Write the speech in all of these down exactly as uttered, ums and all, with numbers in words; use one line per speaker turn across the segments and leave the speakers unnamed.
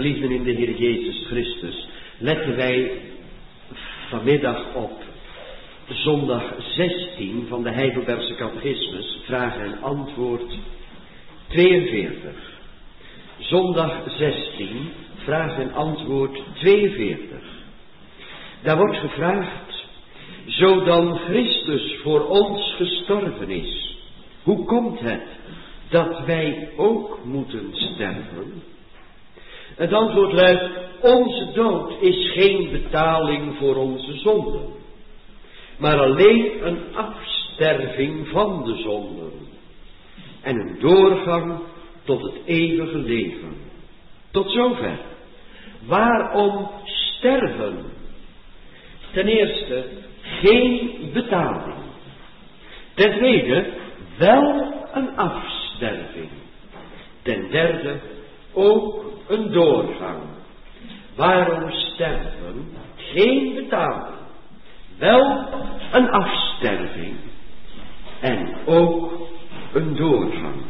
Geliefden in de Heer Jezus Christus, letten wij vanmiddag op zondag zestien van de Heidelbergse Catechismus, vraag en antwoord tweeënveertig. Zondag zestien, vraag en antwoord tweeënveertig. Daar wordt gevraagd, zo dan Christus voor ons gestorven is, hoe komt het dat wij ook moeten sterven? Het antwoord luidt, onze dood is geen betaling voor onze zonden, maar alleen een afsterving van de zonden en een doorgang tot het eeuwige leven. Tot zover. Waarom sterven? Ten eerste, geen betaling. Ten tweede, wel een afsterving. Ten derde, ook een doorgang. Waarom sterven? Geen betaling. Wel een afsterving. En ook een doorgang.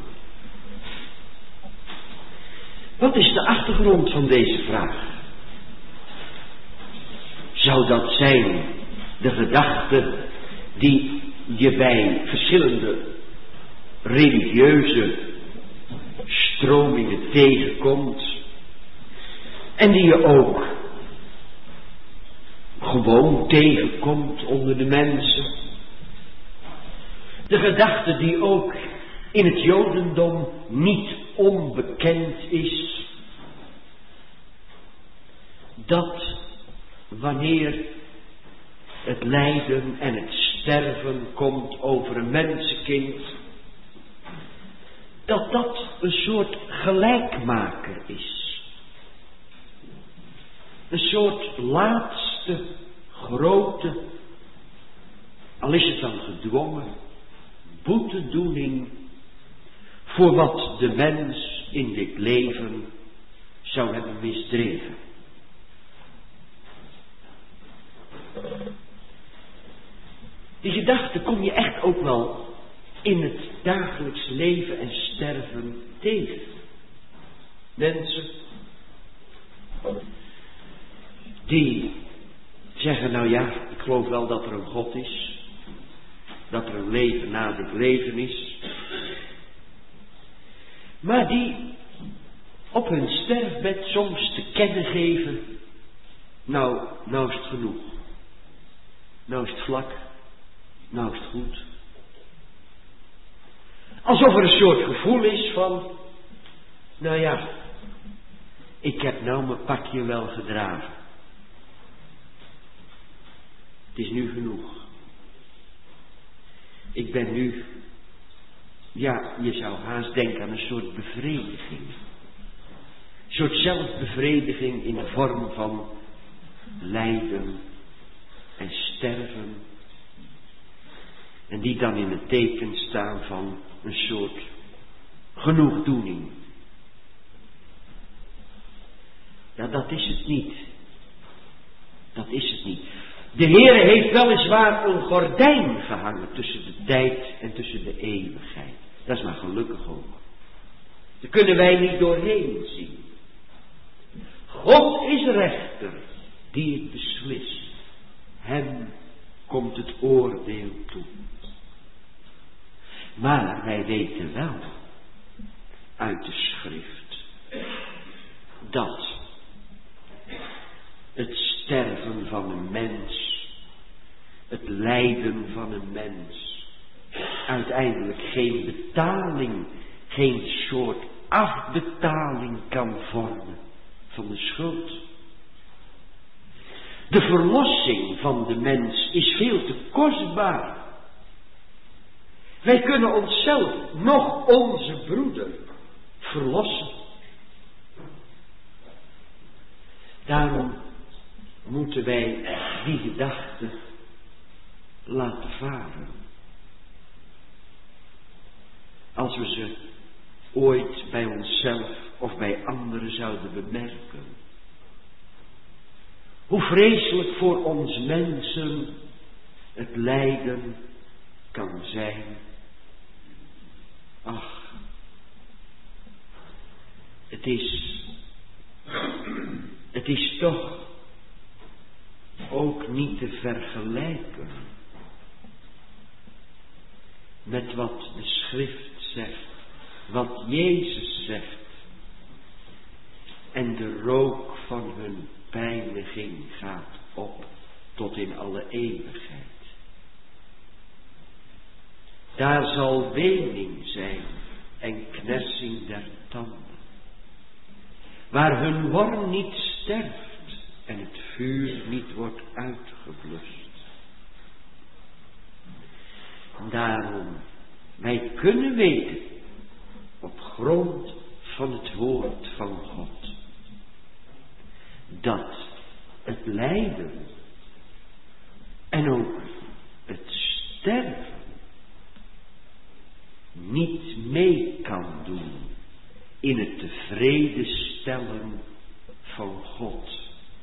Wat is de achtergrond van deze vraag? Zou dat zijn de gedachte die je bij verschillende religieuze stromingen tegenkomt en die je ook gewoon tegenkomt onder de mensen? De gedachte die ook in het Jodendom niet onbekend is, dat wanneer het lijden en het sterven komt over een mensenkind, dat dat een soort gelijkmaker is. Een soort laatste grote, al is het dan gedwongen, boetedoening voor wat de mens in dit leven zou hebben misdreven. Die gedachte kom je echt ook wel in het dagelijks leven en sterven tegen. Mensen die zeggen, nou ja, ik geloof wel dat er een God is, dat er een leven na dit leven is, maar die op hun sterfbed soms te kennen geven, nou, nou is het genoeg. Nou is het vlak. Nou is het goed. Alsof er een soort gevoel is van, nou ja, ik heb nou mijn pakje wel gedragen. Het is nu genoeg. Ik ben nu, ja, je zou haast denken aan een soort bevrediging. Een soort zelfbevrediging in de vorm van lijden en sterven. En die dan in het teken staan van een soort genoegdoening. Ja, dat is het niet. Dat is het niet. De Heere heeft weliswaar een gordijn gehangen tussen de tijd en tussen de eeuwigheid. Dat is maar gelukkig ook. Daar kunnen wij niet doorheen zien. God is rechter die het beslist. Hem komt het oordeel toe. Maar wij weten wel uit de schrift dat het sterven van een mens, het lijden van een mens, uiteindelijk geen betaling, geen soort afbetaling kan vormen van de schuld. De verlossing van de mens is veel te kostbaar. Wij kunnen onszelf, nog onze broeder, verlossen. Daarom moeten wij die gedachte laten varen. Als we ze ooit bij onszelf of bij anderen zouden bemerken. Hoe vreselijk voor ons mensen het lijden kan zijn. Ach, het is Het is toch ook niet te vergelijken met wat de schrift zegt, wat Jezus zegt. En de rook van hun pijniging gaat op tot in alle eeuwigheid. Daar zal wening zijn en knersing der tanden, waar hun worm niet sterft en het vuur niet wordt uitgeblust. Daarom, wij kunnen weten, op grond van het woord van God, dat het lijden en ook het sterven niet mee kan doen in het tevreden stellen van God.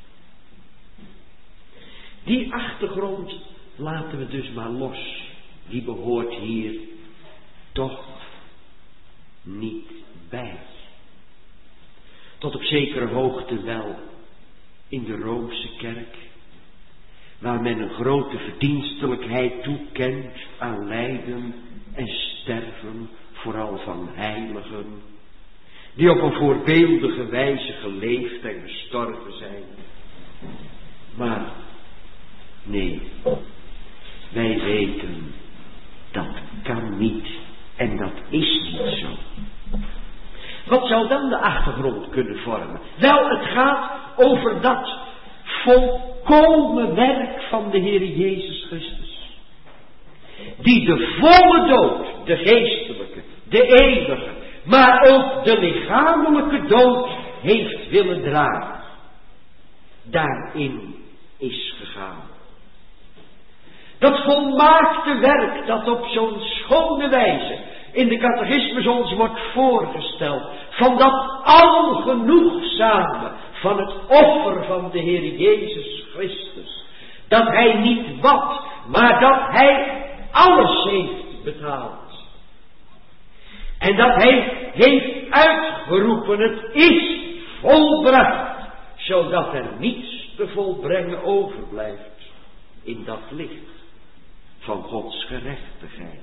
Die achtergrond laten we dus maar los. Die behoort hier toch niet bij. Tot op zekere hoogte wel in de Roomse kerk, waar men een grote verdienstelijkheid toekent aan lijden en sterven, vooral van heiligen, die op een voorbeeldige wijze geleefd en gestorven zijn. Maar nee, wij weten, dat kan niet en dat is niet zo. Wat zou dan de achtergrond kunnen vormen? Wel, het gaat over dat volkomen werk van de Heer Jezus Christus, die de volle dood, de geestelijke, de eeuwige, maar ook de lichamelijke dood heeft willen dragen. Daarin is gegaan. Dat volmaakte werk dat op zo'n schone wijze in de catechismus ons wordt voorgesteld, van dat algenoegzame van het offer van de Heer Jezus Christus, dat Hij niet wat, maar dat Hij alles heeft betaald. En dat Hij heeft uitgeroepen, het is volbracht, zodat er niets te volbrengen overblijft in dat licht van Gods gerechtigheid.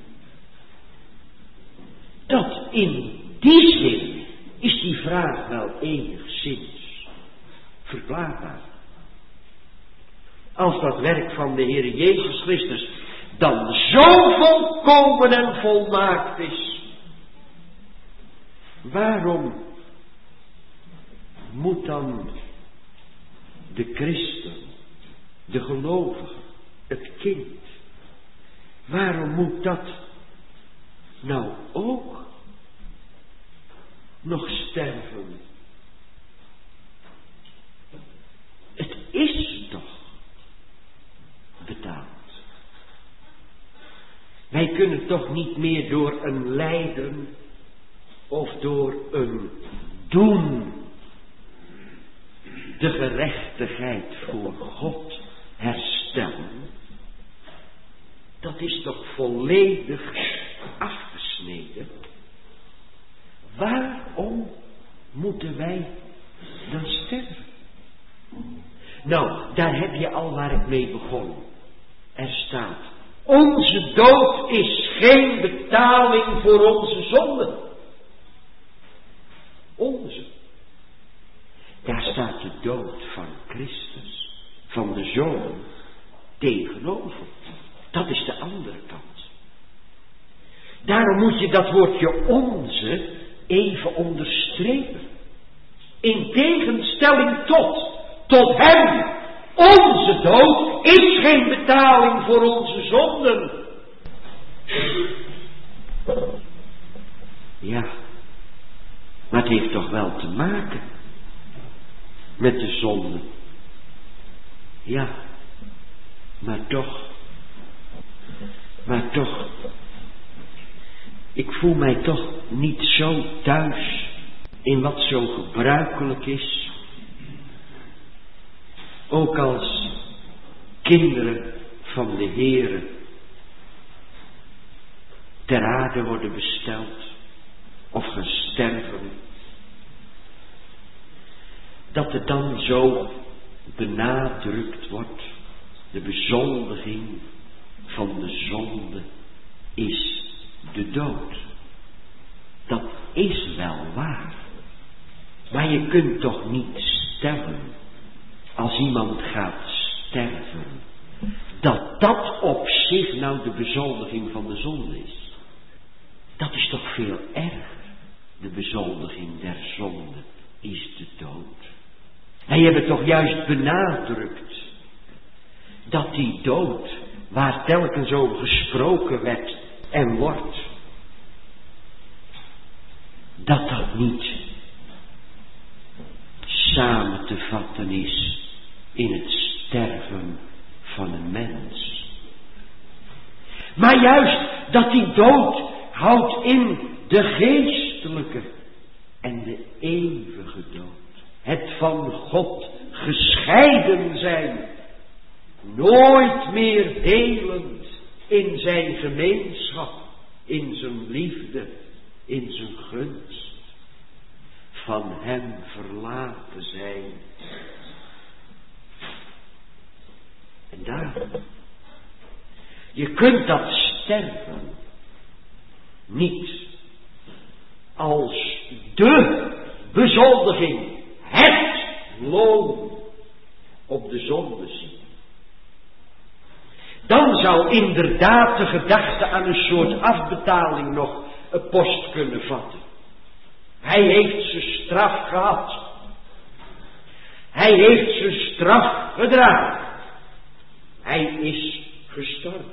Dat in die zin is die vraag wel enigszins verklaarbaar. Als dat werk van de Heer Jezus Christus dan zo volkomen en volmaakt is, waarom moet dan de christen, de gelovige, het kind, waarom moet dat nou ook nog sterven? Het is toch betaald. Wij kunnen toch niet meer door een lijden of door een doen de gerechtigheid voor God herstellen. Dat is toch volledig afgesneden. Waarom moeten wij dan sterven? Nou, daar heb je al waar ik mee begon. Er staat, onze dood is geen betaling voor onze zonden. Onze. Daar staat de dood van Christus, van de Zoon, tegenover. Dat is de andere kant. Daarom moet je dat woordje onze even onderstrepen. In tegenstelling tot, tot hem. Onze dood is geen betaling voor onze zonden. Ja, maar het heeft toch wel te maken met de zonde. Ja, maar toch, maar toch, ik voel mij toch niet zo thuis in wat zo gebruikelijk is. Ook als kinderen van de Heere ter aarde worden besteld of gaan sterven. dat er dan zo benadrukt wordt, de bezondiging van de zonde is de dood. Dat is wel waar. Maar je kunt toch niet stellen, als iemand gaat sterven, dat dat op zich nou de bezondiging van de zonde is. Dat is toch veel erger. De bezondiging der zonde is de dood. Wij hebben toch juist benadrukt dat die dood, waar telkens over gesproken werd en wordt, dat dat niet samen te vatten is in het sterven van een mens. Maar juist dat die dood houdt in de geestelijke en de eeuwige dood. Het van God gescheiden zijn. Nooit meer delend in zijn gemeenschap, in zijn liefde, in zijn gunst. Van hem verlaten zijn. En daarom, je kunt dat sterven niet als de bezondiging, het loon op de zonde zien. Dan zou inderdaad de gedachte aan een soort afbetaling nog een post kunnen vatten. Hij heeft zijn straf gehad. Hij heeft zijn straf gedragen. Hij is gestorven.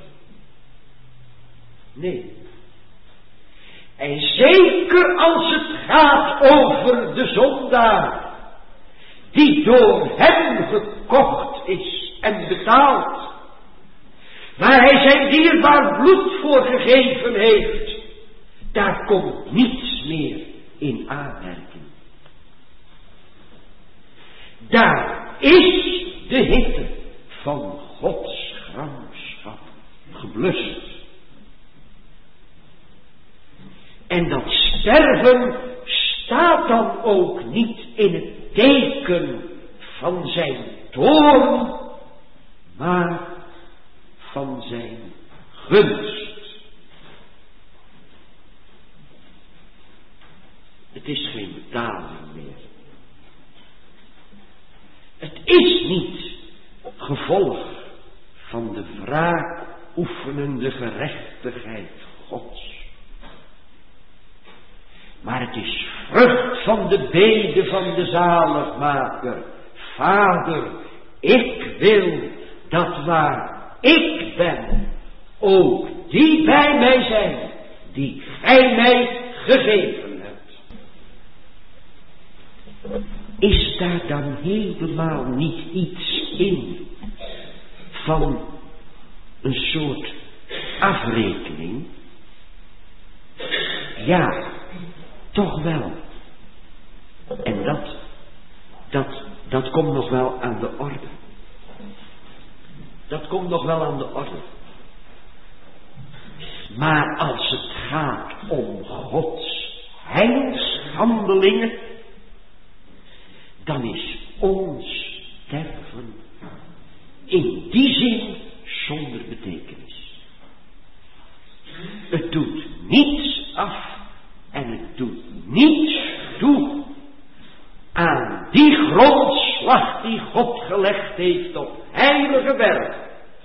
Nee. En zeker als het gaat over de zondaar, die door hem gekocht is en betaald, waar hij zijn dierbaar bloed voor gegeven heeft, daar komt niets meer in aanmerking. Daar is de hitte van Gods gramschap geblust. En dat sterven staat dan ook niet in het teken van zijn toorn, maar van zijn gunst. Het is geen betaling meer. Het is niet gevolg van de wraakoefenende gerechtigheid Gods. Maar het is vrucht van de bede van de zaligmaker. Vader, ik wil dat waar ik ben, ook die bij mij zijn, die gij mij gegeven hebt. Is daar dan helemaal niet iets in van een soort afrekening? Ja, toch wel. En dat, dat, dat komt nog wel aan de orde. Dat komt nog wel aan de orde. Maar als het gaat om Gods heinshandelingen, dan is ons sterven in die zin zonder betekenis. Het doet niets af en het doet niets toe aan die grondslag die God gelegd heeft op heilige werk.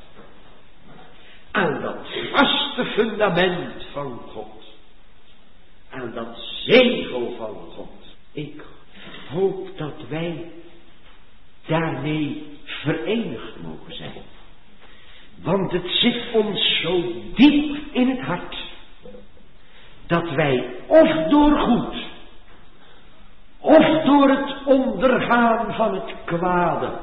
Aan dat vaste fundament van God. Aan dat zegel van God. Ik hoop dat wij daarmee verenigd mogen zijn. Want het zit ons zo diep in het hart, dat wij of door goed, of door het ondergaan van het kwade,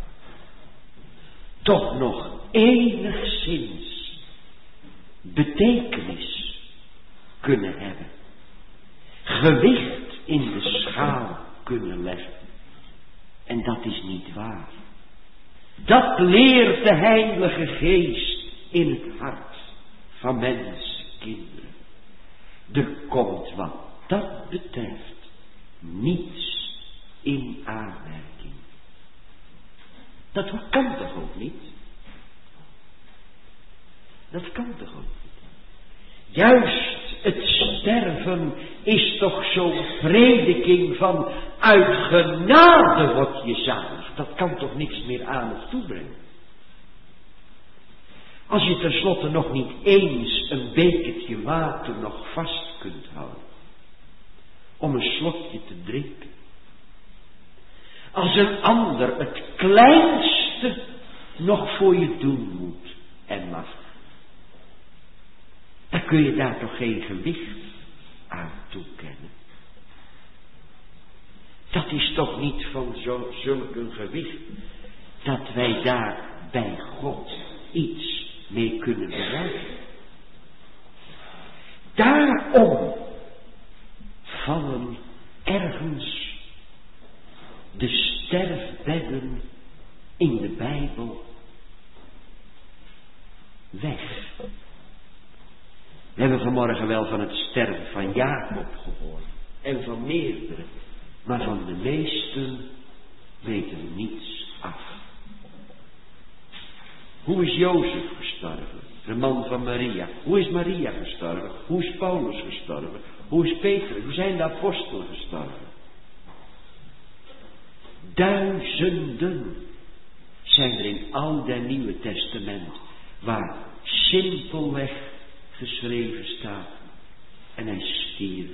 toch nog enigszins betekenis kunnen hebben. Gewicht in de schaal kunnen leggen. En dat is niet waar. Dat leert de Heilige Geest in het hart van menskinderen. Er komt wat dat betreft niets in aanmerking. Dat kan toch ook niet? Dat kan toch ook niet? Juist het sterven is toch zo'n prediking van uit genade word je zalig. Dat kan toch niks meer aan of toebrengen. Als je tenslotte nog niet eens een bekertje water nog vast kunt houden. Om een slokje te drinken. Als een ander het kleinste nog voor je doen moet en mag. Dan kun je daar toch geen gewicht aan toekennen. Dat is toch niet van zo, zulk een gewicht dat wij daar bij God iets mee kunnen bereiken. Daarom vallen ergens de sterfbedden in de Bijbel weg. We hebben vanmorgen wel van het sterven van Jacob gehoord. En van meerdere. Maar van de meesten weten we niets af. Hoe is Jozef gestorven? De man van Maria. Hoe is Maria gestorven? Hoe is Paulus gestorven? Hoe is Petrus? Hoe zijn de apostelen gestorven? Duizenden zijn er in Oude en Nieuwe Testament waar simpelweg geschreven staat en hij stierf.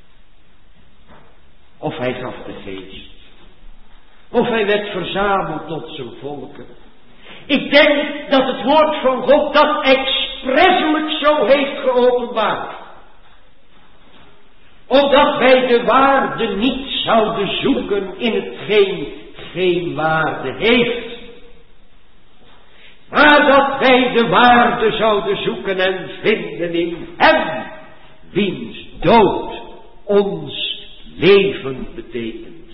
Of hij gaf de geest. Of hij werd verzameld tot zijn volken. Ik denk dat het woord van God dat expresselijk zo heeft geopenbaard. Opdat wij de waarde niet zouden zoeken in hetgeen geen waarde heeft. Maar dat wij de waarde zouden zoeken en vinden in hem, wiens dood ons leven betekent.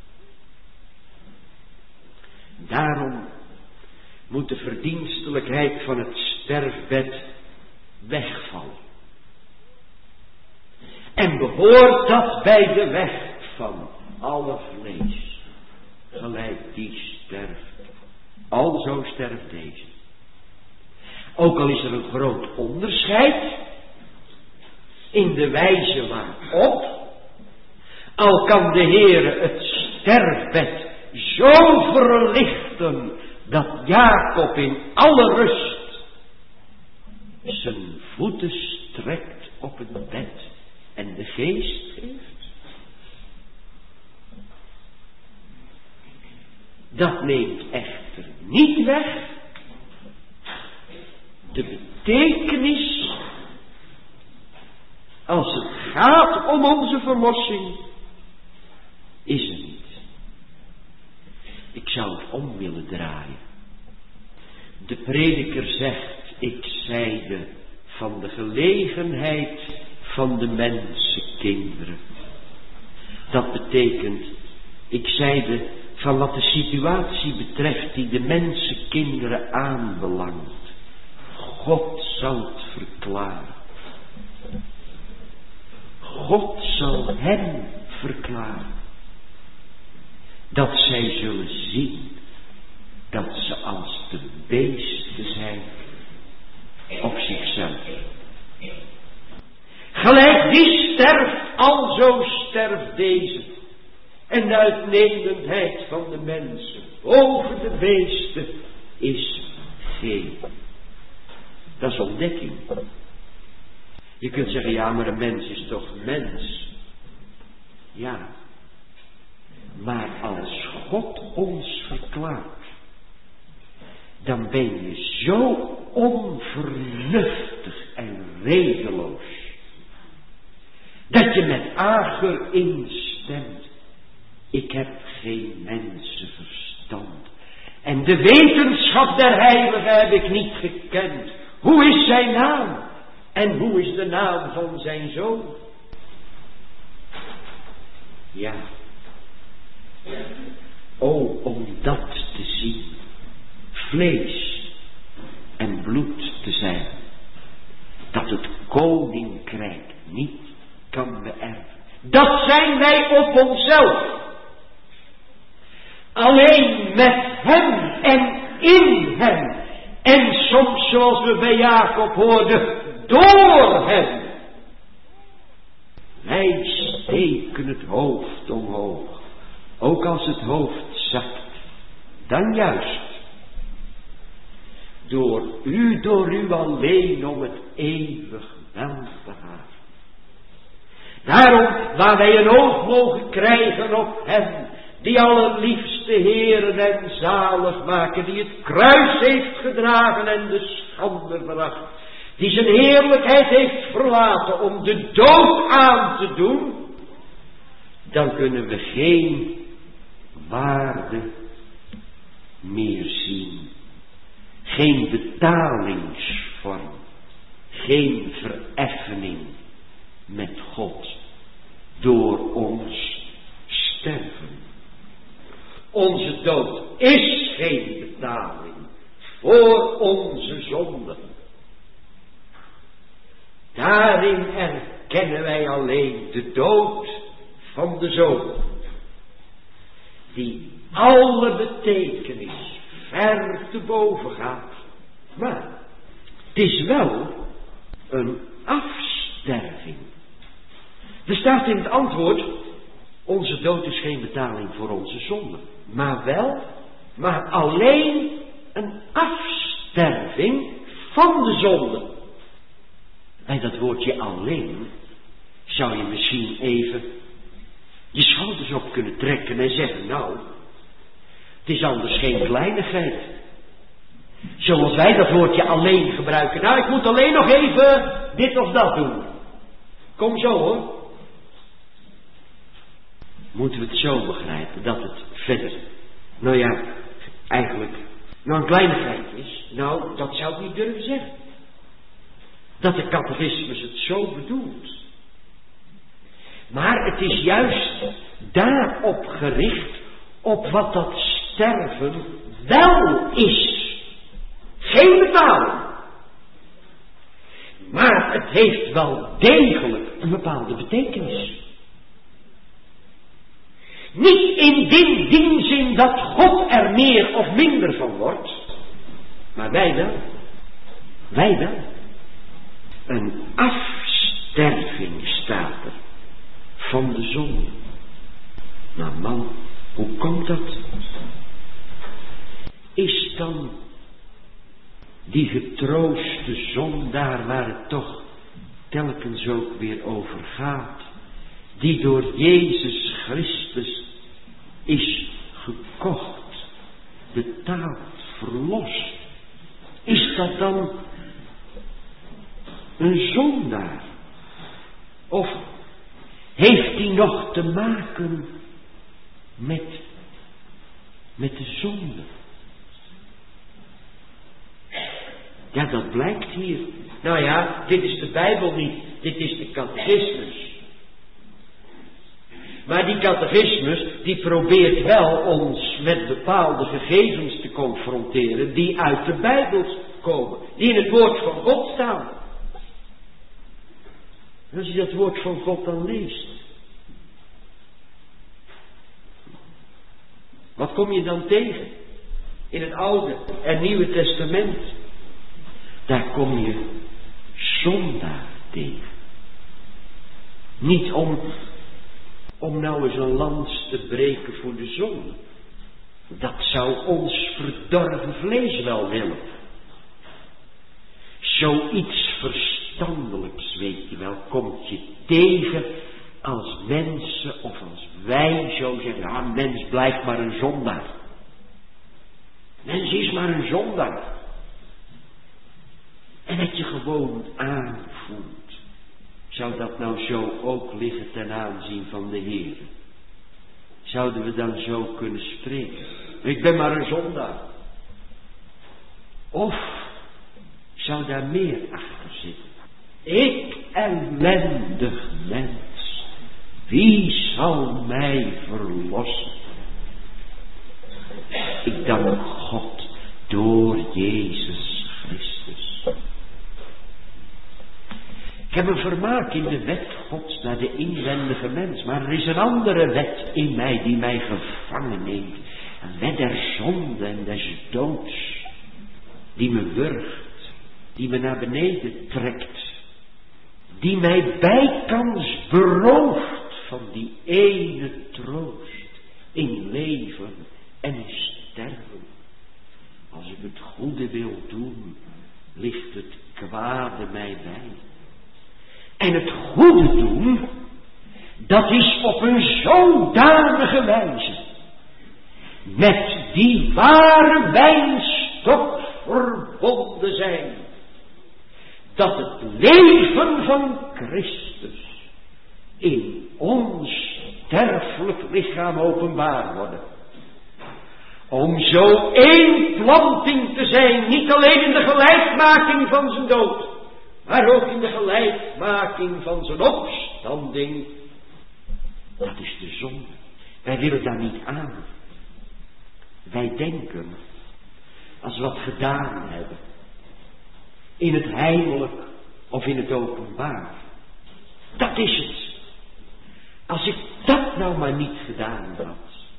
Daarom moet de verdienstelijkheid van het sterfbed wegvallen. En behoort dat bij de weg van alle vlees, gelijk die sterft, alzo sterft deze. Ook al is er een groot onderscheid in de wijze waarop, al kan de Heere het sterfbed zo verlichten dat Jacob in alle rust zijn voeten strekt op het bed en de geest geeft. Dat neemt echter niet weg de betekenis als het gaat om onze verlossing is er niet. Ik zou het om willen draaien. De prediker zegt, ik zeide van de gelegenheid van de mensenkinderen. Dat betekent, ik zeide van wat de situatie betreft die de mensenkinderen aanbelangt. God zal het verklaren. God zal hen verklaren. Dat zij zullen zien dat ze als de beesten zijn op zichzelf. Gelijk die sterft, alzo sterft deze. En de uitnemendheid van de mensen boven de beesten is geen. Dat is ontdekking. Je kunt zeggen, ja, maar een mens is toch mens. Ja. Maar als God ons verklaart, dan ben je zo onvernuftig en redeloos, dat je met ager instemt. Ik heb geen mensenverstand. En de wetenschap der heiligen heb ik niet gekend. Hoe is zijn naam? En hoe is de naam van zijn zoon? Ja. O, om dat te zien. Vlees en bloed te zijn. Dat het koninkrijk niet kan beërven. Dat zijn wij op onszelf. Alleen met hem en in hem. En soms, zoals we bij Jacob hoorden, door hem. Wij steken het hoofd omhoog. Ook als het hoofd zakt. Dan juist. Door u, door u alleen om het eeuwig welbehagen. Daarom, waar wij een oog mogen krijgen op hem, die allerliefste Heeren en zalig maken, die het kruis heeft gedragen en de schande bracht, die zijn heerlijkheid heeft verlaten om de dood aan te doen, dan kunnen we geen waarde meer zien. Geen betalingsvorm, geen vereffening met God door ons sterven. Onze dood is geen betaling voor onze zonden. Daarin erkennen wij alleen de dood van de Zoon, die alle betekenis ver te boven gaat. Maar het is wel een afsterving. Er staat in het antwoord, onze dood is geen betaling voor onze zonde. Maar wel, maar alleen een afsterving van de zonde. Bij dat woordje alleen zou je misschien even je schouders op kunnen trekken en zeggen, nou, het is anders geen kleinigheid. Zoals wij dat woordje alleen gebruiken. Nou, ik moet alleen nog even dit of dat doen. Kom zo hoor. Moeten we het zo begrijpen dat het verder, nou ja, eigenlijk, nou een kleinigheid is. Nou, dat zou ik niet durven zeggen. Dat de catechismus het zo bedoelt. Maar het is juist daarop gericht, op wat dat sterven wel is. Geen betaling. Maar het heeft wel degelijk een bepaalde betekenis. Niet in die, die zin dat God er meer of minder van wordt. Maar wij wel. Wij wel. Een afsterving staat er van de zonde. Maar man, hoe komt dat? Is dan die getrooste zondaar waar het toch telkens ook weer over gaat, die door Jezus Christus is gekocht, betaald, verlost, is dat dan een zondaar? Of heeft die nog te maken met, met de zonde? Ja, dat blijkt hier. Nou ja, dit is de Bijbel niet, dit is de catechismus. Maar die catechismus, die probeert wel ons met bepaalde gegevens te confronteren die uit de Bijbel komen, die in het woord van God staan. En als je dat woord van God dan leest, wat kom je dan tegen? In het Oude en Nieuwe Testament. Daar kom je zondaar tegen. Niet om, om nou eens een lans te breken voor de zonde. Dat zou ons verdorven vlees wel willen. Zoiets verstandelijks, weet je wel, komt je tegen als mensen of als wij zo zeggen, ja, mens blijft maar een zondaar. Mens is maar een zondaar. En dat je gewoon aanvoelt. Zou dat nou zo ook liggen ten aanzien van de Heer? Zouden we dan zo kunnen spreken? Ik ben maar een zondaar. Of zou daar meer achter zitten? Ik ellendig mens, wie zal mij verlossen? Ik dank God door Jezus Christus. Ik heb een vermaak in de wet Gods naar de inwendige mens, maar er is een andere wet in mij die mij gevangen neemt. Een wet der zonde en des doods, die me wurgt, die me naar beneden trekt, die mij bijkans berooft van die ene troost in leven en in sterven. Als ik het goede wil doen, ligt het kwade mij bij. En het goede doen, dat is op een zodanige wijze met die ware wijnstok verbonden zijn, dat het leven van Christus in ons sterfelijk lichaam openbaar wordt. Om zo één planting te zijn, niet alleen in de gelijkmaking van zijn dood, maar ook in de gelijkmaking van zijn opstanding. Dat is de zonde. Wij willen daar niet aan. Wij denken, als we wat gedaan hebben, in het heimelijk of in het openbaar, dat is het. Als ik dat nou maar niet gedaan had,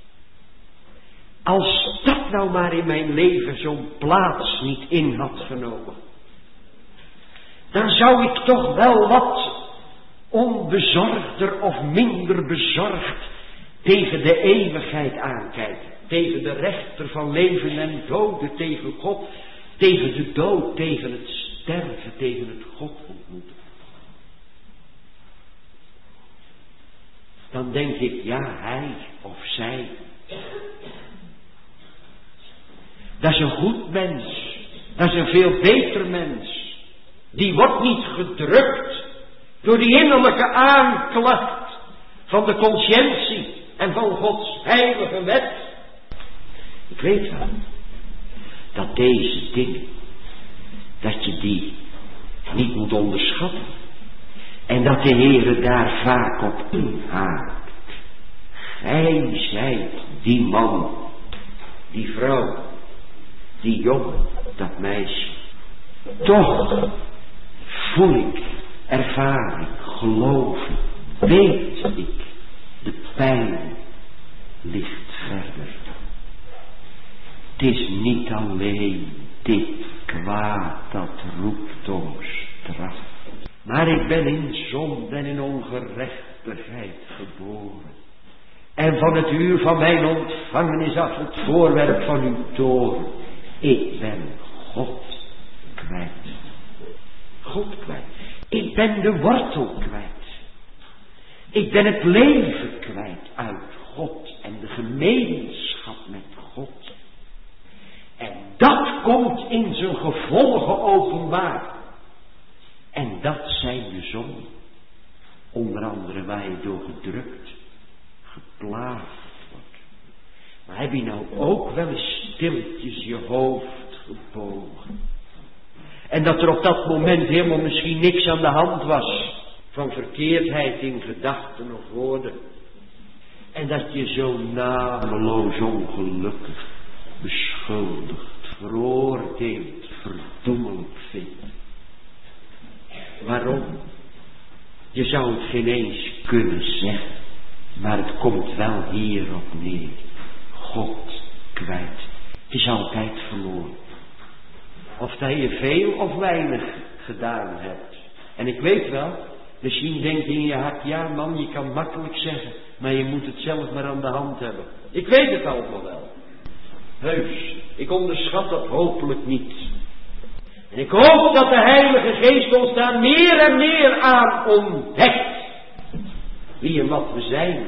als dat nou maar in mijn leven zo'n plaats niet in had genomen, dan zou ik toch wel wat onbezorgder of minder bezorgd tegen de eeuwigheid aankijken. Tegen de rechter van leven en doden, tegen God, tegen de dood, tegen het sterven, tegen het God ontmoeten. Dan denk ik, ja, hij of zij, dat is een goed mens, dat is een veel beter mens. Die wordt niet gedrukt door die innerlijke aanklacht van de conscientie en van Gods heilige wet. Ik weet wel dat deze dingen, dat je die niet moet onderschatten. En dat de Heere daar vaak op inhaakt. Gij zijt die man, die vrouw, die jongen, dat meisje. Toch voel ik, ervaar ik, geloof ik, weet ik, de pijn ligt verder. Het is niet alleen dit kwaad dat roept om straf. Maar ik ben in zonde en in ongerechtigheid geboren. En van het uur van mijn ontvangenis af het voorwerp van uw toorn. Ik ben God kwijt. God kwijt. Ik ben de wortel kwijt. Ik ben het leven kwijt uit God en de gemeenschap met God. En dat komt in zijn gevolgen openbaar. En dat zijn de zonden. Onder andere waar je door gedrukt, geplaagd wordt. Maar heb je nou ook wel eens stilletjes je hoofd gebogen? En dat er op dat moment helemaal misschien niks aan de hand was. Van verkeerdheid in gedachten of woorden. En dat je zo nameloos ongelukkig, beschuldigd, veroordeeld, verdoemelijk vindt. Waarom? Je zou het geen eens kunnen zeggen, maar het komt wel hierop neer. God kwijt. Het is altijd verloren. Of dat je veel of weinig gedaan hebt. En ik weet wel, misschien denk je in je hart, ja man, je kan makkelijk zeggen, maar je moet het zelf maar aan de hand hebben. Ik weet het allemaal wel. Heus, ik onderschat dat hopelijk niet. En ik hoop dat de Heilige Geest ons daar meer en meer aan ontdekt. Wie en wat we zijn.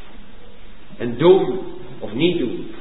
En doen of niet doen.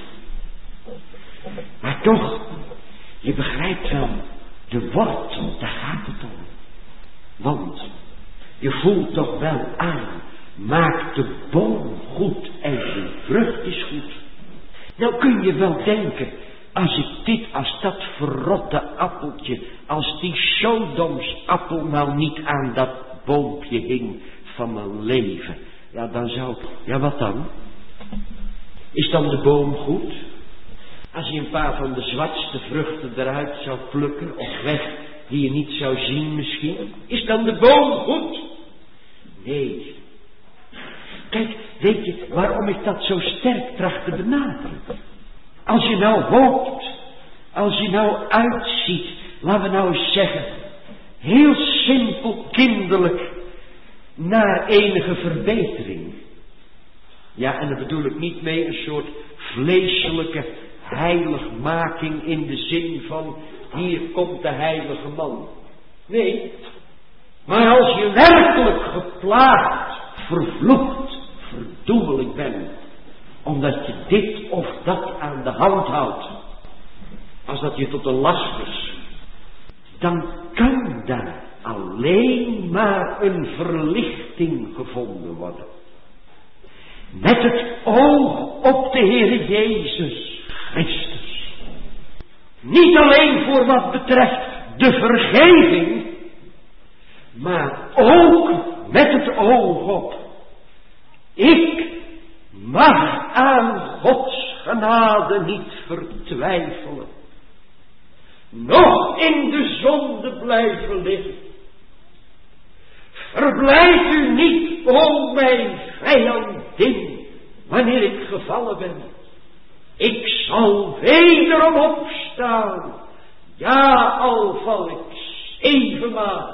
Maar toch, je begrijpt wel, de wortel, daar gaat het om. Want je voelt toch wel aan, maakt de boom goed en de vrucht is goed. Nou kun je wel denken, als ik dit, als dat verrotte appeltje, als die Sodoms appel nou niet aan dat boompje hing van mijn leven, ja dan zou ik, ja wat dan? Is dan de boom goed? Als je een paar van de zwartste vruchten eruit zou plukken, of weg, die je niet zou zien misschien, is dan de boom goed? Nee. Kijk, weet je waarom ik dat zo sterk tracht te benadrukken? Als je nou hoopt, als je nou uitziet, laten we nou eens zeggen, heel simpel kinderlijk, naar enige verbetering. Ja, en daar bedoel ik niet mee een soort vleeselijke heiligmaking in de zin van, hier komt de heilige man. Nee, maar als je werkelijk geplaagd, vervloekt, verdoemelijk bent, omdat je dit of dat aan de hand houdt, als dat je tot een last is, dan kan daar alleen maar een verlichting gevonden worden. Met het oog op de Heer Jezus Christus. Niet alleen voor wat betreft de vergeving, maar ook met het oog op. Ik mag aan Gods genade niet vertwijfelen. Nog in de zonde blijven liggen. Verblijf u niet, o mijn vijandin, wanneer ik gevallen ben. Ik zal wederom opstaan. Ja, al val ik zevenmaal.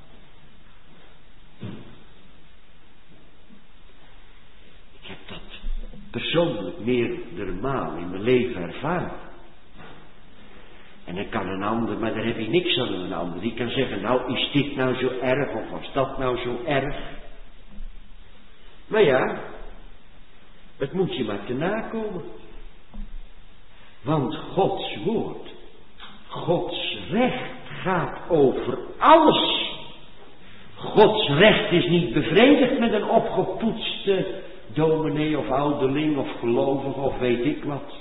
Ik heb dat persoonlijk meerdere malen in mijn leven ervaren. En dan kan een ander, maar daar heb je niks aan een ander. Die kan zeggen, nou is dit nou zo erg of was dat nou zo erg. Maar ja, het moet je maar te nakomen. Want Gods woord, Gods recht gaat over alles. Gods recht is niet bevredigd met een opgepoetste dominee of ouderling of gelovige of weet ik wat.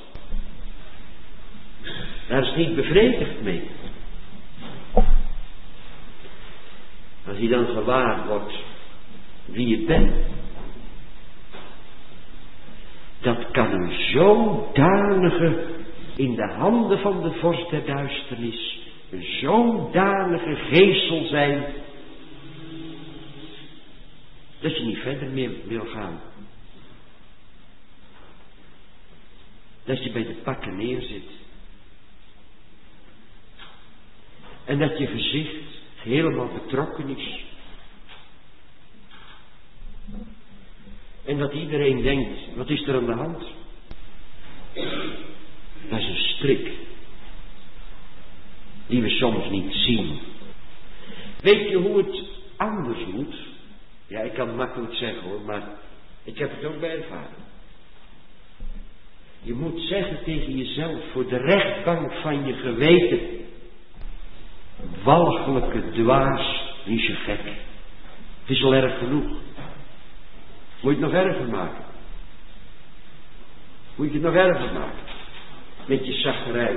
Daar is niet bevredigd mee. Als je dan gewaar wordt wie je bent, dat kan een zodanige in de handen van de vorst der duisternis, een zodanige geestel zijn, dat je niet verder meer wil gaan. Dat je bij de pakken neerzit. En dat je gezicht helemaal betrokken is. En dat iedereen denkt, wat is er aan de hand? Dat is een strik. Die we soms niet zien. Weet je hoe het anders moet? Ja, ik kan het makkelijk zeggen hoor, maar ik heb het ook bij ervaren. Je moet zeggen tegen jezelf, voor de rechtbank van je geweten, walgelijke dwaas, niet zo gek. Het is al erg genoeg. Moet je het nog erger maken? Moet je het nog erger maken? Met je zacherij.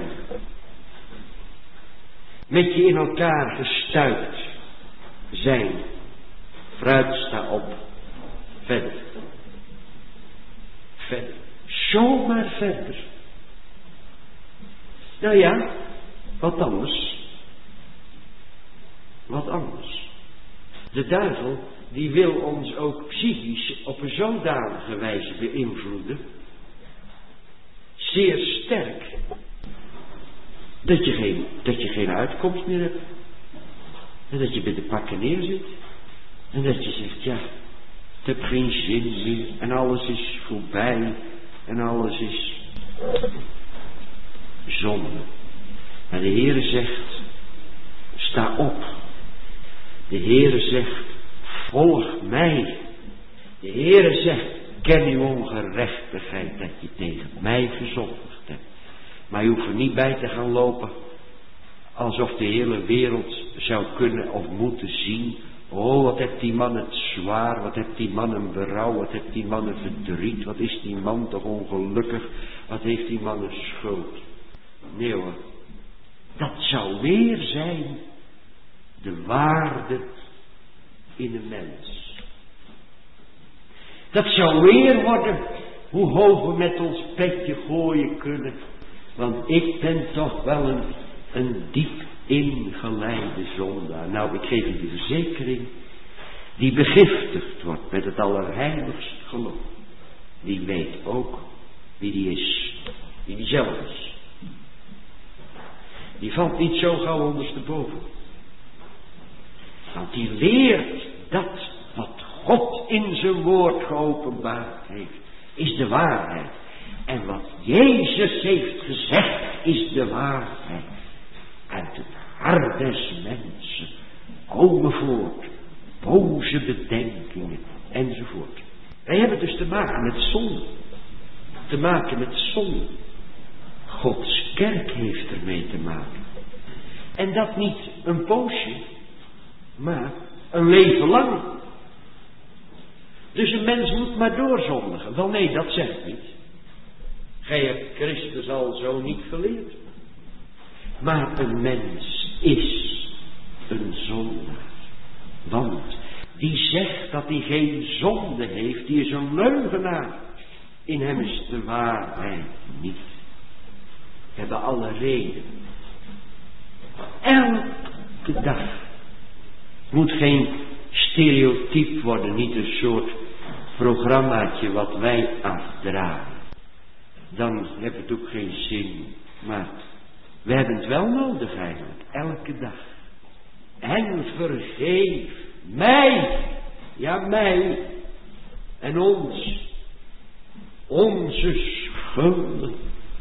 Met je in elkaar gestuikt zijn. Vooruit, sta op. Verder. Verder. Zomaar verder. Nou ja, wat anders. Wat anders. De duivel, die wil ons ook psychisch op een zodanige wijze beïnvloeden. Zeer sterk. Dat je geen, dat je geen uitkomst meer hebt. En dat je bij de pakken neerzit. En dat je zegt, ja, het heeft geen zin meer. En alles is voorbij. En alles is zonde. Maar de Heere zegt, sta op. De Heere zegt, volg mij. De Heere zegt, ken uw ongerechtigheid dat je tegen mij gezondigd hebt. Maar je hoeft er niet bij te gaan lopen alsof de hele wereld zou kunnen of moeten zien. Oh, wat heeft die man het zwaar, wat heeft die man een berouw, wat heeft die man een verdriet, wat is die man toch ongelukkig, wat heeft die man een schuld. Nee hoor, dat zou weer zijn de waarde in een mens. Dat zou weer worden hoe hoog we met ons petje gooien kunnen. Want ik ben toch wel een, een diep ingeleide zondaar. Nou, ik geef u de verzekering, die begiftigd wordt met het allerheiligst geloof. Die weet ook wie die is. Die die zelf is. Die valt niet zo gauw ondersteboven. Want die leert dat wat God in zijn woord geopenbaard heeft, is de waarheid. En wat Jezus heeft gezegd, is de waarheid. Uit het hart des mensen komen voort boze bedenkingen enzovoort. Wij hebben dus te maken met zonde. Te maken met zonde. Gods kerk heeft ermee te maken. En dat niet een poosje, maar een leven lang. Dus een mens moet maar doorzondigen. Wel nee, dat zegt niet. Gij hebt Christus al zo niet geleerd. Maar een mens is een zondaar. Want die zegt dat hij geen zonde heeft, die is een leugenaar. In hem is de waarheid niet. We hebben alle reden. Elke dag moet geen stereotyp worden, niet een soort programmaatje wat wij afdragen. Dan heeft het ook geen zin. Maar we hebben het wel nodig eigenlijk, elke dag. En vergeef mij, ja mij en ons, onze schulden.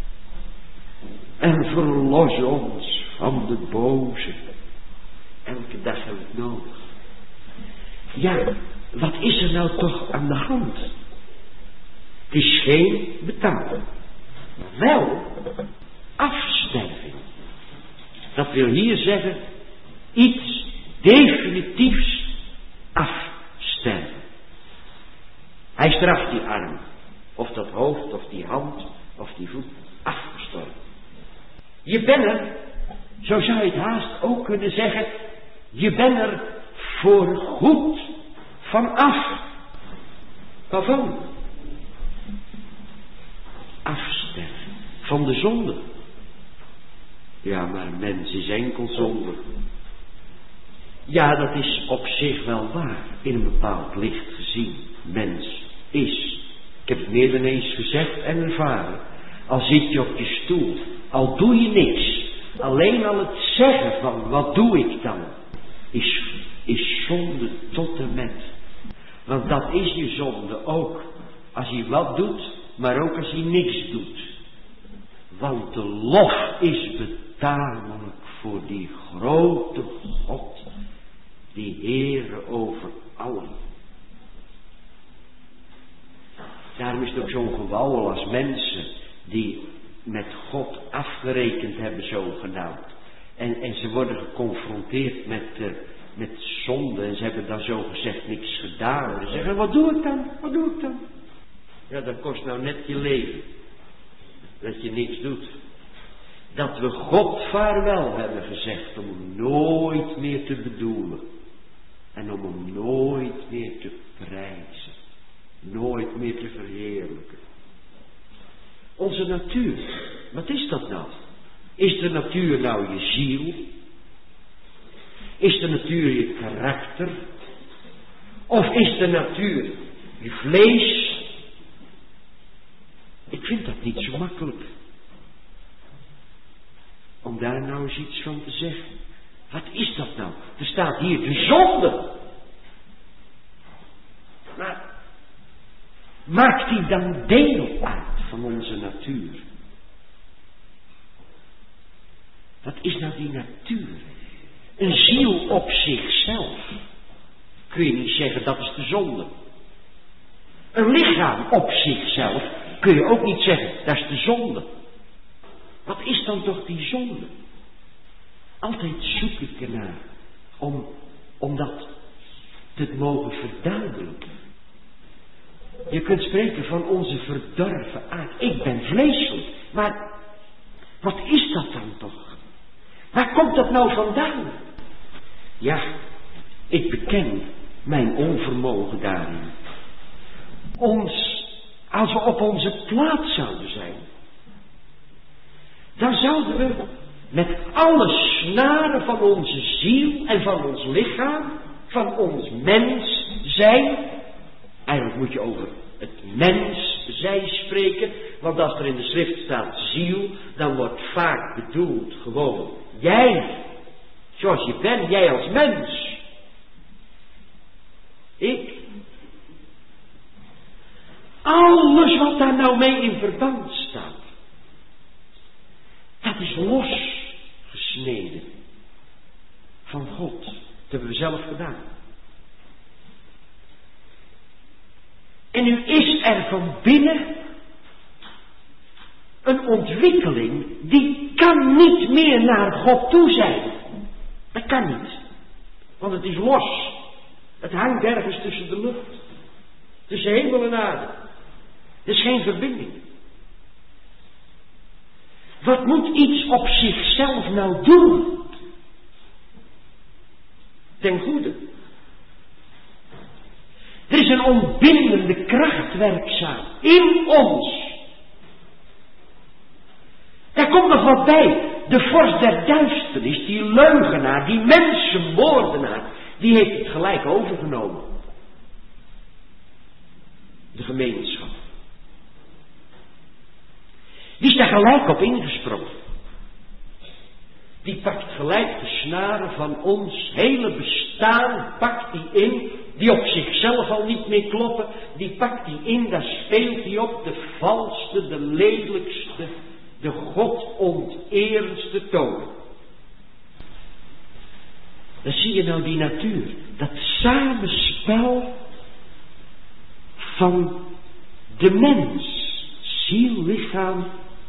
En verlos ons van de boze. Elke dag hebben we het nodig. Ja, wat is er nou toch aan de hand? Het is geen betaling, maar wel afsterving. Dat wil hier zeggen, iets definitiefs afsterven. Hij straft die arm, of dat hoofd, of die hand, of die voet, afgestorven. Je bent er, zo zou je het haast ook kunnen zeggen, je bent er voor goed van af. Waarvan? Afsterven. Van de zonde. Ja, maar een mens is enkel zonde. Ja, dat is op zich wel waar. In een bepaald licht gezien. Mens is. Ik heb het meer dan eens gezegd en ervaren. Al zit je op je stoel. Al doe je niks. Alleen al het zeggen van wat doe ik dan. Is, is zonde tot en met. Want dat is je zonde ook. Als je wat doet. Maar ook als je niks doet. Want de lof is betamelijk voor die grote God. Die Heere over allen. Daarom is het ook zo'n gewauwel als mensen die met God afgerekend hebben zogenaamd. En, en ze worden geconfronteerd met, uh, met zonde en ze hebben dan zo gezegd niks gedaan. En ze zeggen, wat doe ik dan? Wat doe ik dan? Ja, dat kost nou net je leven. Dat je niks doet. Dat we God vaarwel hebben gezegd om hem nooit meer te bedoelen. En om hem nooit meer te prijzen. Nooit meer te verheerlijken. Onze natuur, wat is dat nou? Is de natuur nou je ziel? Is de natuur je karakter? Of is de natuur je vlees? Ik vind dat niet zo makkelijk. Om daar nou eens iets van te zeggen. Wat is dat nou? Er staat hier de zonde. Maar maakt die dan deel uit van onze natuur? Wat is nou die natuur? Een ziel op zichzelf. Kun je niet zeggen dat is de zonde. Een lichaam op zichzelf kun je ook niet zeggen dat is de zonde. Wat is dan toch die zonde? Altijd zoek ik ernaar om, om dat te mogen verduidelijken. Je kunt spreken van onze verdorven aard. Ik ben vleeselijk. Maar wat is dat dan toch? Waar komt dat nou vandaan? Ja, ik beken mijn onvermogen daarin. Ons, als we op onze plaats zouden zijn, dan zouden we met alle snaren van onze ziel en van ons lichaam, van ons mens zijn. Eigenlijk moet je over het mens zij spreken, want als er in de schrift staat ziel, dan wordt vaak bedoeld gewoon jij, zoals je bent, jij als mens. Ik. Alles wat daar nou mee in verband staat, dat is losgesneden van God. Dat hebben we zelf gedaan. En nu is er van binnen een ontwikkeling die kan niet meer naar God toe zijn. Dat kan niet. Want het is los. Het hangt ergens tussen de lucht. Tussen hemel en aarde. Er is geen verbinding. Wat moet iets op zichzelf nou doen? Ten goede. Er is een ontbindende kracht werkzaam in ons. Daar komt nog wat bij. De vorst der duisternis, die leugenaar, die mensenmoordenaar, die heeft het gelijk overgenomen. De gemeenschap. Die is daar gelijk op ingesprongen. Die pakt gelijk de snaren van ons hele bestaan, pakt die in, die op zichzelf al niet meer kloppen, die pakt die in, daar speelt hij op de valste, de lelijkste, de godonterendste toon. Dan zie je nou die natuur, dat samenspel van de mens, ziel, lichaam,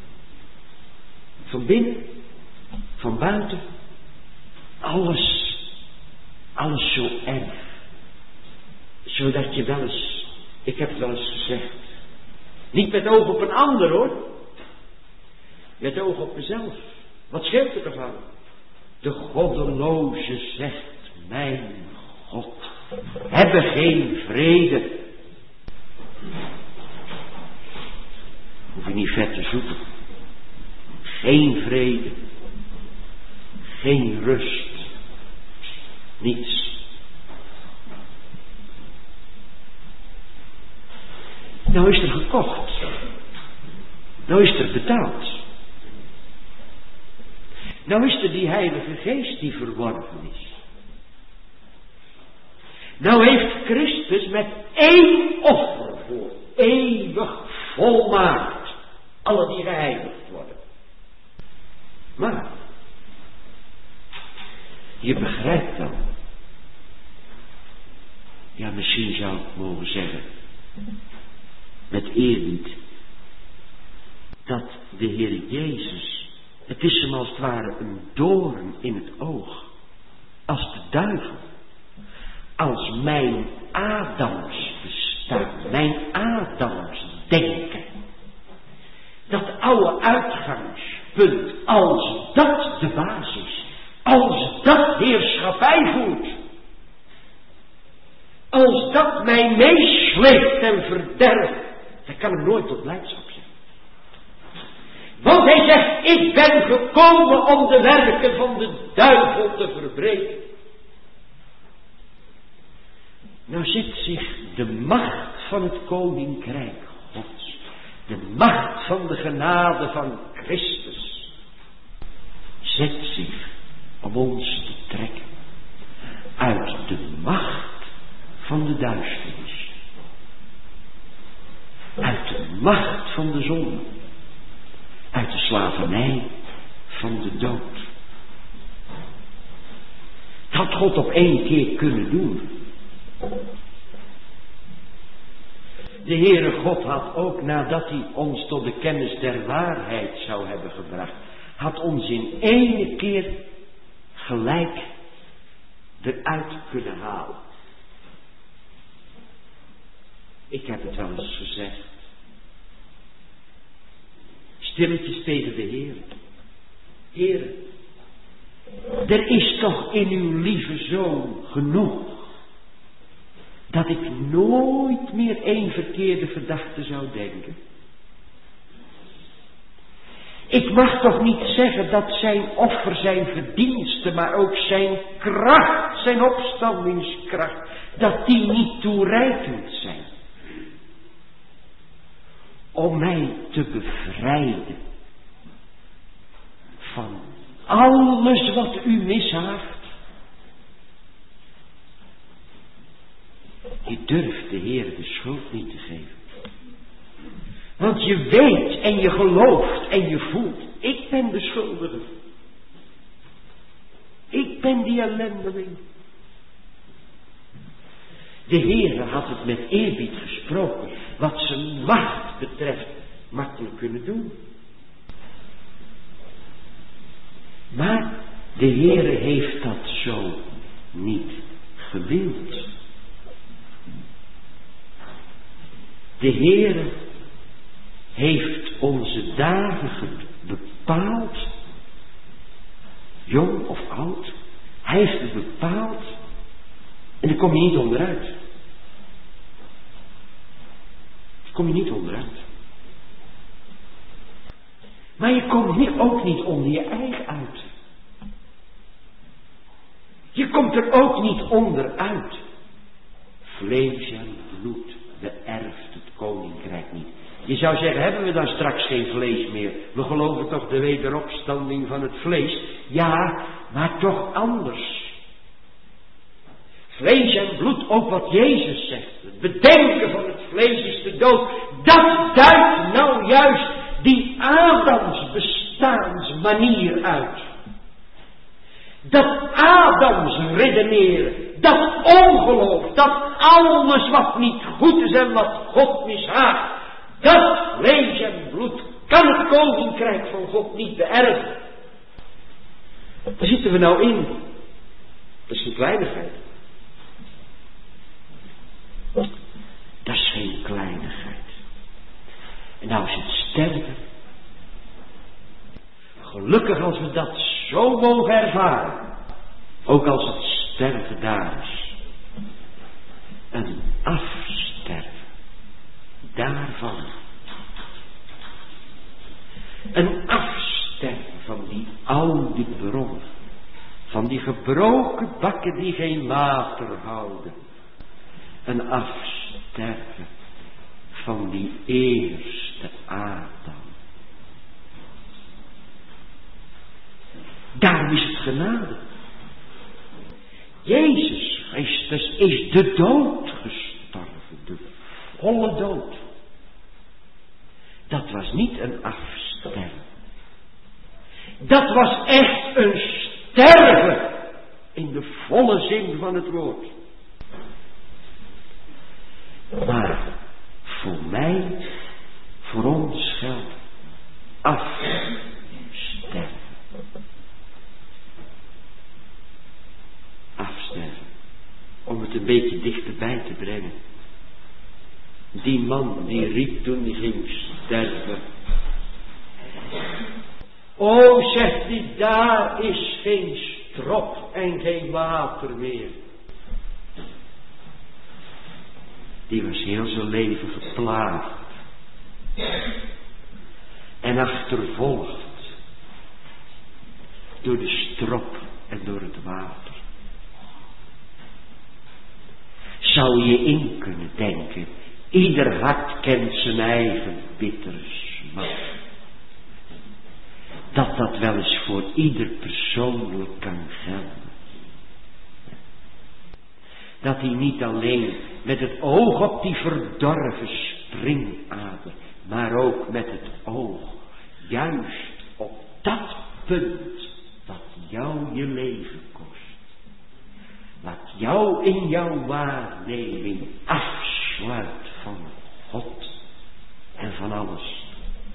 van binnen, van buiten, alles, alles zo erg. Zodat je wel eens, ik heb het wel eens gezegd, niet met oog op een ander hoor, met oog op mezelf. Wat scheelt er ervan? De goddeloze zegt, mijn God, hebben geen vrede. Hoef je niet ver te zoeken. Geen vrede. Geen rust. Niets. Nou is er gekocht. Nou is er betaald. Nou is er die Heilige Geest die verworven is. Nou heeft Christus met één offer voor eeuwig volmaakt alle die geheiligd worden. Maar je begrijpt dan, ja misschien zou ik mogen zeggen, met eerbied, dat de Heer Jezus, het is hem als het ware een doorn in het oog, als de duivel, als mijn Adams bestaan, mijn Adams denken, dat oude uitgangspunt, als dat de basis, als dat heerschappij voert, als dat mij meesleept en verderft, dan kan ik nooit tot blijdschap zijn. Want hij zegt, ik ben gekomen om de werken van de duivel te verbreken. Nou zit zich de macht van het koninkrijk Gods, de macht van de genade van Christus, zet zich om ons te trekken uit de macht van de duisternis, uit de macht van de zonde, uit de slavernij van de dood. Dat had God op één keer kunnen doen. De Heere God had ook, nadat hij ons tot de kennis der waarheid zou hebben gebracht, had ons in één keer gelijk eruit kunnen halen. Ik heb het wel eens gezegd. Stilletjes tegen de Heer. Heer, er is toch in uw lieve Zoon genoeg, dat ik nooit meer één verkeerde gedachte zou denken. Ik mag toch niet zeggen dat zijn offer, zijn verdienste, maar ook zijn kracht, zijn opstandingskracht, dat die niet toereikend zijn. om mij te bevrijden van alles wat u mishaagt. Je durft de Heer de schuld niet te geven. Want je weet en je gelooft en je voelt, ik ben de schuldige. Ik ben die ellendeling. De Heer had het met eerbied gesproken, wat zijn macht betreft, makkelijk kunnen doen. Maar de Heer heeft dat zo niet gewild. De Heer heeft onze dagen bepaald, jong of oud. Hij heeft het bepaald en daar kom je niet onderuit. Daar kom je niet onderuit. Maar je komt niet, ook niet onder je eigen uit. Je komt er ook niet onderuit. Vlees en bloed beërft het koninkrijk niet. Je zou zeggen, hebben we dan straks geen vlees meer? We geloven toch de wederopstanding van het vlees? Ja, maar toch anders. Vlees en bloed, ook wat Jezus zegt. Het bedenken van het vlees is de dood. Dat duidt nou juist die Adams bestaansmanier uit. Dat Adams redeneren, dat ongeloof, dat alles wat niet goed is en wat God mishaagt, dat vlees en bloed kan het koninkrijk van God niet beërven. Daar zitten we nou in. Dat is een kleinigheid. Dat is geen kleinigheid. En nou is het sterven. Gelukkig als we dat zo mogen ervaren. Ook als het sterven daar is. Een afsterven. Daarvan. Een afsterven van die oude bron. Van die gebroken bakken die geen water houden. Een afsterven van die eerste Adam. Daarom is het genade. Jezus Christus is de dood gestorven. De volle dood. Dat was niet een afsterven. Dat was echt een sterven. In de volle zin van het woord. Maar voor mij, voor ons geldt afsterven. Afsterven. Om het een beetje dichterbij te brengen. Die man die riep toen hij ging sterven. O, zegt hij, daar is geen strop en geen water meer. Die was heel zijn leven geplaagd. En achtervolgd. Door de strop en door het water. Zou je in kunnen denken. Ieder hart kent zijn eigen bittere smaak. Dat dat wel eens voor ieder persoonlijk kan gelden. Dat hij niet alleen met het oog op die verdorven springader, maar ook met het oog juist op dat punt wat jou je leven kost. Wat jou in jouw waarneming afsluit van God en van alles.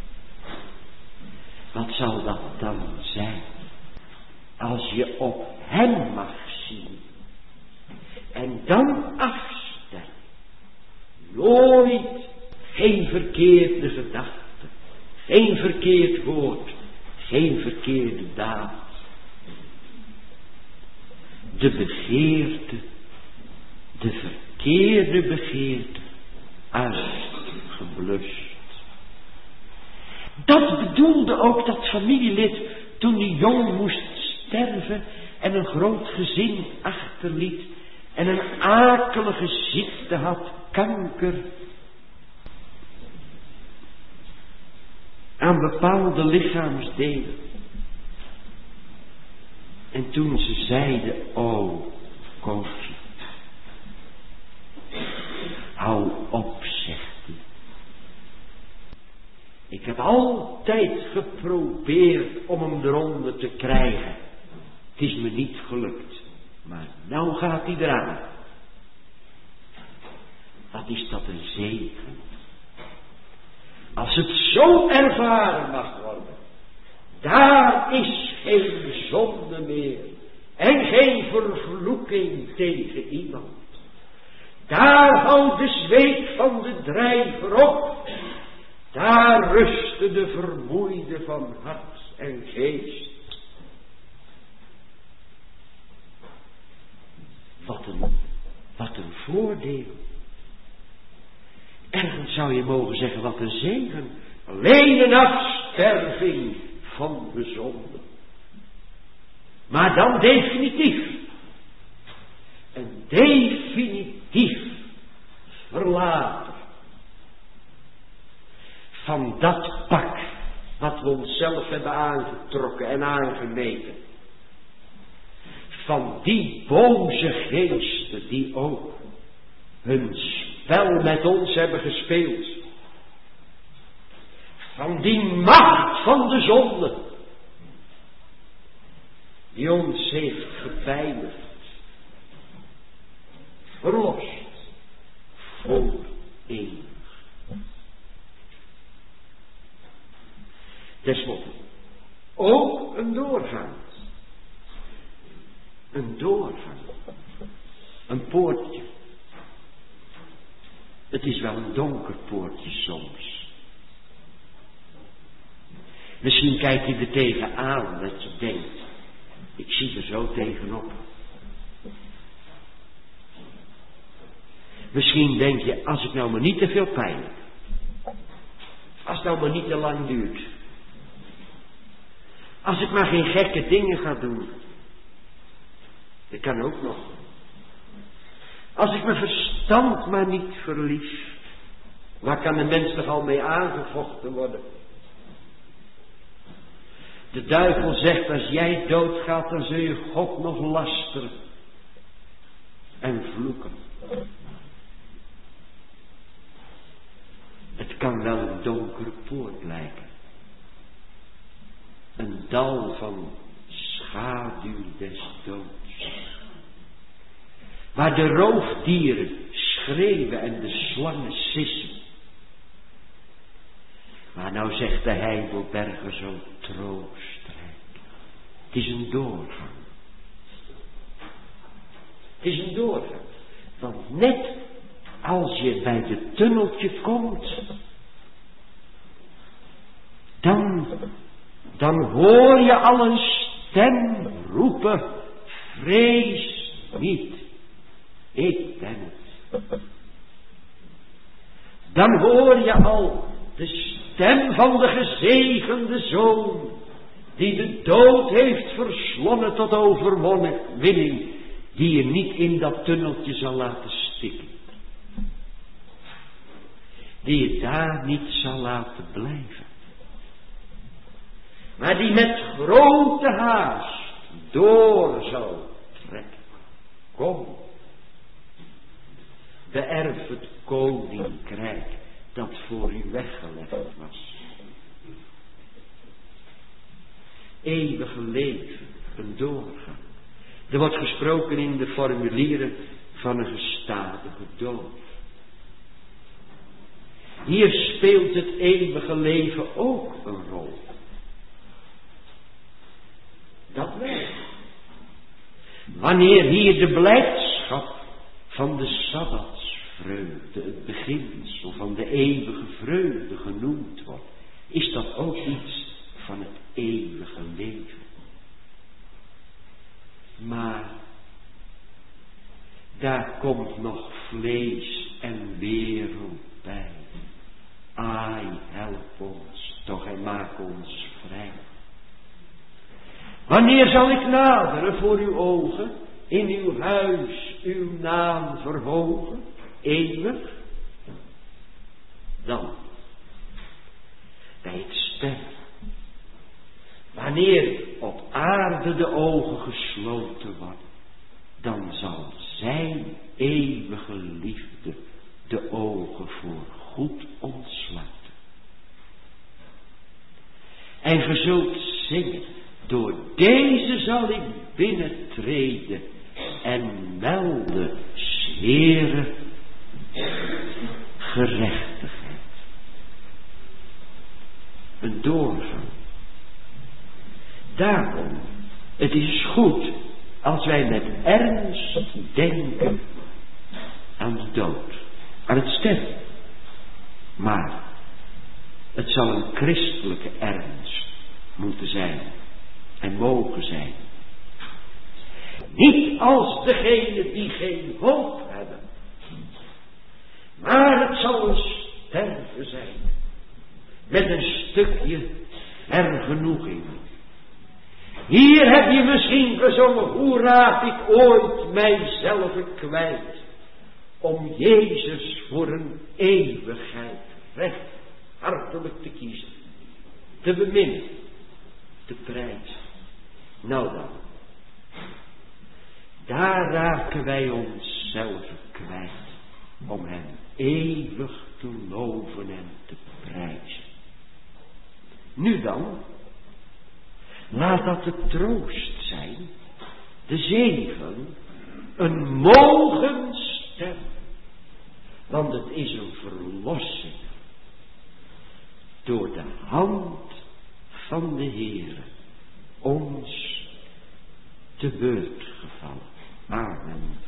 Wat zal dat dan zijn? Als je op hem mag zien. En dan afsterven. Nooit geen verkeerde gedachte. Geen verkeerd woord. Geen verkeerde daad. De begeerte. De verkeerde begeerte. Uitgeblust. Dat bedoelde ook dat familielid toen die jong moest sterven en een groot gezin achterliet en een akelige ziekte had, kanker. aan bepaalde lichaamsdelen. En toen ze zeiden, o Koosje, hou op, zegt hij. Ik heb altijd geprobeerd om hem eronder te krijgen. Het is me niet gelukt. Maar nou gaat hij eraan. Wat is dat een zegen. Als het zo ervaren mag worden. Daar is geen zonde meer. En geen vervloeking tegen iemand. Daar houdt de zweep van de drijver op. Daar rusten de vermoeide van hart en geest. Wat een, wat een voordeel. Ergens zou je mogen zeggen, wat een zegen. Alleen een afsterving van de zonde. Maar dan definitief. Een definitief verlaten. Van dat pak wat we onszelf hebben aangetrokken en aangemeten. Van die boze geesten die ook hun spel met ons hebben gespeeld. Van die macht van de zonde. Die ons heeft gepijnigd. Verlost. Voor eeuwig. Ten slotte. Ook een doorgang. Een doorgang. Een poortje. Het is wel een donker poortje soms. Misschien kijk je er tegenaan dat je denkt, ik zie er zo tegenop. Misschien denk je, als ik nou maar niet te veel pijn heb. Als het nou maar niet te lang duurt. Als ik maar geen gekke dingen ga doen. Dat kan ook nog. Als ik mijn verstand maar niet verlies. Waar kan de mens toch al mee aangevochten worden? De duivel zegt, als jij doodgaat, dan zul je God nog lasteren. En vloeken. Het kan wel een donkere poort lijken. Een dal van schaduw des doods. Waar de roofdieren schreeuwen en de slangen sissen. Maar nou zegt de Heidelberger zo troostrijk. Het is een doorgang. Het is een doorgang. Want net als je bij het tunneltje komt, dan, dan hoor je al een stem roepen, vrees niet, ik ben het. Dan hoor je al de stem van de gezegende Zoon, die de dood heeft verslonden tot overwinning, die je niet in dat tunneltje zal laten stikken. Die je daar niet zal laten blijven. Maar die met grote haast door zal trekken. Kom. Beërf het koninkrijk dat voor u weggelegd was. Eeuwige leven, een doorgang. Er wordt gesproken in de formulieren van een gestadige dood. Hier speelt het eeuwige leven ook een rol. Dat wel. Wanneer hier de blijdschap van de sabbatsvreugde, het beginsel van de eeuwige vreugde genoemd wordt, is dat ook iets van het eeuwige leven. Maar daar komt nog vlees en wereld bij. Ai, help ons toch en maak ons vrij. Wanneer zal ik naderen voor uw ogen, in uw huis uw naam verhogen, eeuwig? Dan, bij het sterven. Wanneer op aarde de ogen gesloten worden, dan zal zijn eeuwige liefde de ogen voor goed ontsluiten. En ge zult zingen, door deze zal ik binnentreden en melden, Heere, gerechtigheid. Een doorgang. Daarom, het is goed als wij met ernst denken aan de dood, aan het sterven. Maar het zal een christelijke ernst moeten zijn en mogen zijn. Niet als degenen die geen hoop hebben, maar het zal een sterven zijn met een stukje vergenoeging. Hier heb je misschien gezongen, hoe raak ik ooit mijzelf kwijt, om Jezus voor een eeuwigheid recht hartelijk te kiezen, te beminnen, te prijzen. Nou dan, daar raken wij onszelf kwijt, om hem eeuwig te loven en te prijzen. Nu dan, laat dat de troost zijn, de zegen, een mogen sterven. Want het is een verlossing door de hand van de Heere ons te beurt gevallen. Amen.